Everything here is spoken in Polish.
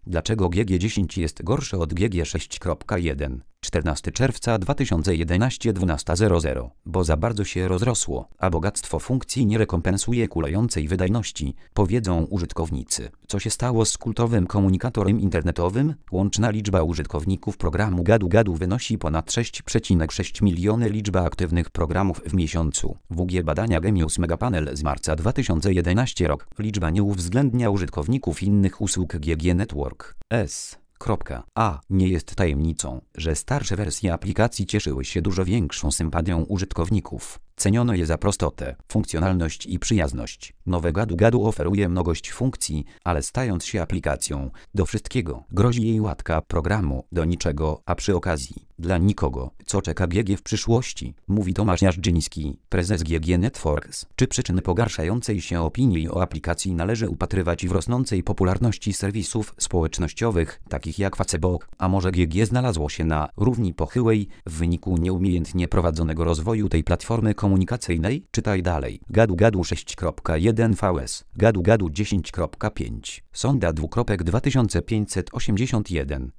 Dlaczego GG10 jest gorsze od GG6.1? 14 czerwca 2011 12:00. Bo za bardzo się rozrosło, a bogactwo funkcji nie rekompensuje kulejącej wydajności, powiedzą użytkownicy. Co się stało z kultowym komunikatorem internetowym? Łączna liczba użytkowników programu Gadu-Gadu wynosi ponad 6,6 miliony. Liczba aktywnych programów w miesiącu. WG badania Gemius Megapanel z marca 2011 rok. Liczba nie uwzględnia użytkowników innych usług GG Network. Nie jest tajemnicą, że starsze wersje aplikacji cieszyły się dużo większą sympatią użytkowników. Ceniono je za prostotę, funkcjonalność i przyjazność. Nowe Gadu-Gadu oferuje mnogość funkcji, ale stając się aplikacją do wszystkiego, grozi jej łatka programu do niczego, a przy okazji dla nikogo. Co czeka GG w przyszłości? Mówi Tomasz Jarzyński, prezes GG Networks. Czy przyczyny pogarszającej się opinii o aplikacji należy upatrywać w rosnącej popularności serwisów społecznościowych, takich jak Facebook, a może GG znalazło się na równi pochyłej w wyniku nieumiejętnie prowadzonego rozwoju tej platformy komunikacyjnej? Czytaj dalej. Gadu-Gadu 6.1 VS, Gadu-Gadu 10.5. Sonda 2581.